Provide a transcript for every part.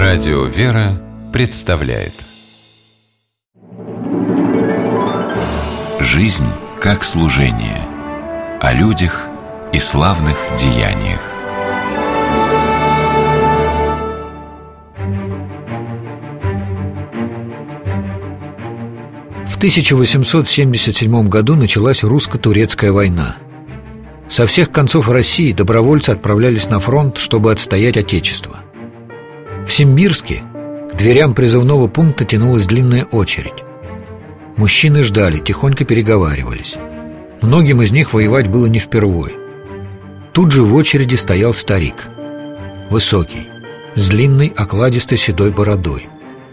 Радио «Вера» представляет «Жизнь как служение» о людях и славных деяниях. В 1877 году началась русско-турецкая война. Со всех концов России добровольцы отправлялись на фронт, чтобы отстоять Отечество. В Симбирске к дверям призывного пункта тянулась длинная очередь. Мужчины ждали, тихонько переговаривались. Многим из них воевать было не впервой. Тут же в очереди стоял старик. Высокий, с длинной, окладистой седой бородой.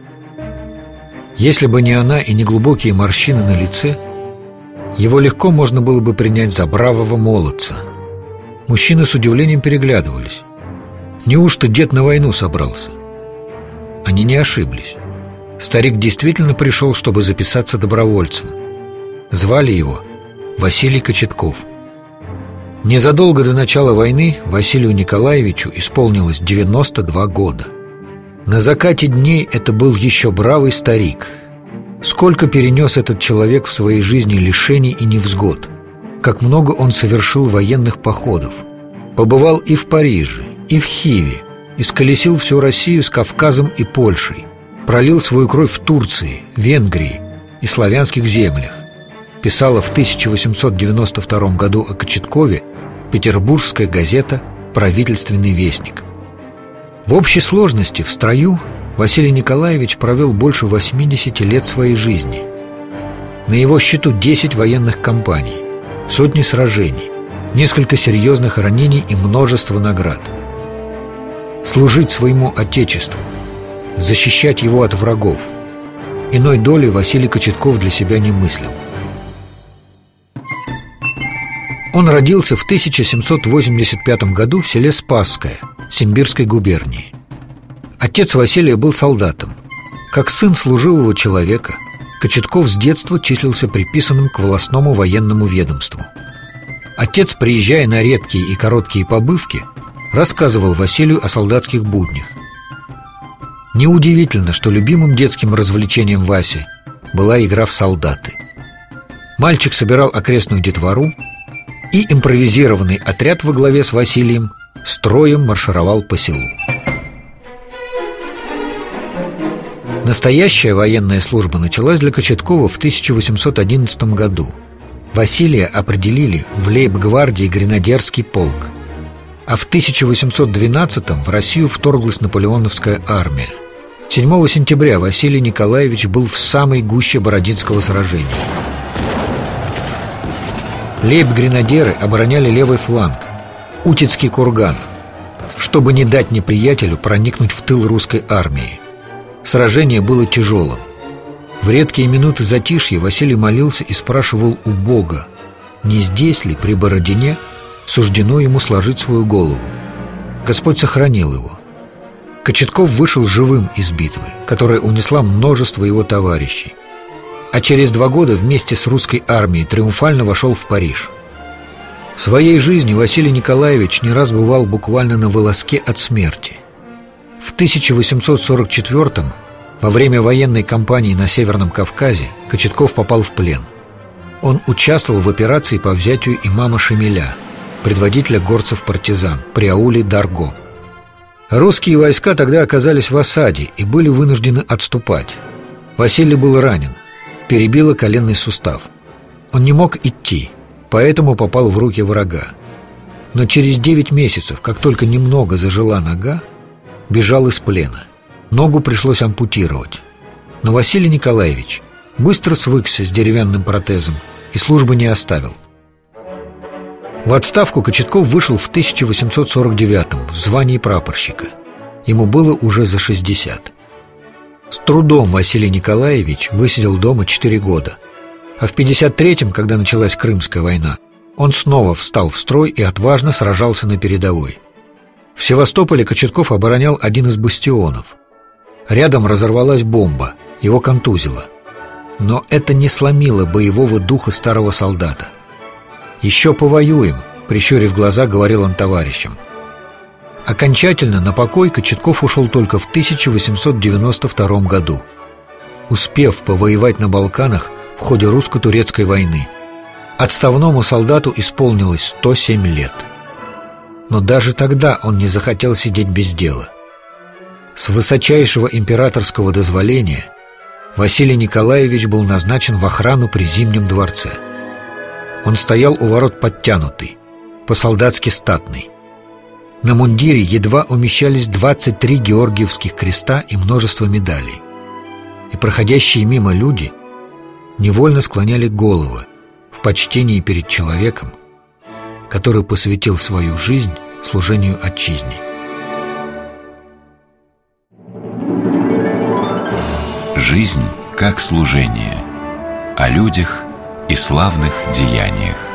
Если бы не она и не глубокие морщины на лице, его легко можно было бы принять за бравого молодца. Мужчины с удивлением переглядывались. Неужто дед на войну собрался? Они не ошиблись. Старик действительно пришел, чтобы записаться добровольцем. Звали его Василий Кочетков. Незадолго до начала войны Василию Николаевичу исполнилось 92 года. На закате дней это был еще бравый старик. Сколько перенес этот человек в своей жизни лишений и невзгод. Как много он совершил военных походов. Побывал и в Париже, и в Хиве, исколесил всю Россию с Кавказом и Польшей, пролил свою кровь в Турции, Венгрии и славянских землях. Писала в 1892 году о Кочеткове петербургская газета «Правительственный вестник». В общей сложности в строю Василий Николаевич провел больше 80 лет своей жизни. На его счету 10 военных кампаний, сотни сражений, несколько серьезных ранений и множество наград. Служить своему Отечеству, защищать его от врагов. Иной доли Василий Кочетков для себя не мыслил. Он родился в 1785 году в селе Спасское Симбирской губернии. Отец Василия был солдатом. Как сын служивого человека, Кочетков с детства числился приписанным к волостному военному ведомству. Отец, приезжая на редкие и короткие побывки, рассказывал Василию о солдатских буднях. Неудивительно, что любимым детским развлечением Васи была игра в солдаты. Мальчик собирал окрестную детвору, и импровизированный отряд во главе с Василием строем маршировал по селу. Настоящая военная служба началась для Кочеткова в 1811 году. Василия определили в лейб-гвардии гренадерский полк. А в 1812-м в Россию вторглась наполеоновская армия. 7 сентября Василий Николаевич был в самой гуще Бородинского сражения. Лейб-гренадеры обороняли левый фланг, Утицкий курган, чтобы не дать неприятелю проникнуть в тыл русской армии. Сражение было тяжелым. В редкие минуты затишья Василий молился и спрашивал у Бога, не здесь ли, при Бородине, суждено ему сложить свою голову. Господь сохранил его. Кочетков вышел живым из битвы, которая унесла множество его товарищей. А через 2 года вместе с русской армией триумфально вошел в Париж. В своей жизни Василий Николаевич не раз бывал буквально на волоске от смерти. В 1844-м, во время военной кампании на Северном Кавказе, Кочетков попал в плен. Он участвовал в операции по взятию имама Шамиля, предводителя горцев-партизан, при ауле Дарго. Русские войска тогда оказались в осаде и были вынуждены отступать. Василий был ранен, перебило коленный сустав. Он не мог идти, поэтому попал в руки врага. Но через 9 месяцев, как только немного зажила нога, бежал из плена. Ногу пришлось ампутировать. Но Василий Николаевич быстро свыкся с деревянным протезом и службы не оставил. В отставку Кочетков вышел в 1849-м в звании прапорщика. Ему было уже за 60. С трудом Василий Николаевич высидел дома 4 года. А в 53-м, когда началась Крымская война, он снова встал в строй и отважно сражался на передовой. В Севастополе Кочетков оборонял один из бастионов. Рядом разорвалась бомба, его контузило. Но это не сломило боевого духа старого солдата. «Еще повоюем», — прищурив глаза, говорил он товарищам. Окончательно на покой Кочетков ушел только в 1892 году, успев повоевать на Балканах в ходе русско-турецкой войны. Отставному солдату исполнилось 107 лет. Но даже тогда он не захотел сидеть без дела. С высочайшего императорского дозволения Василий Николаевич был назначен в охрану при Зимнем дворце. Он стоял у ворот подтянутый, по-солдатски статный. На мундире едва умещались 23 георгиевских креста и множество медалей. И проходящие мимо люди невольно склоняли головы в почтении перед человеком, который посвятил свою жизнь служению отчизне. Жизнь как служение. О людях и славных деяниях.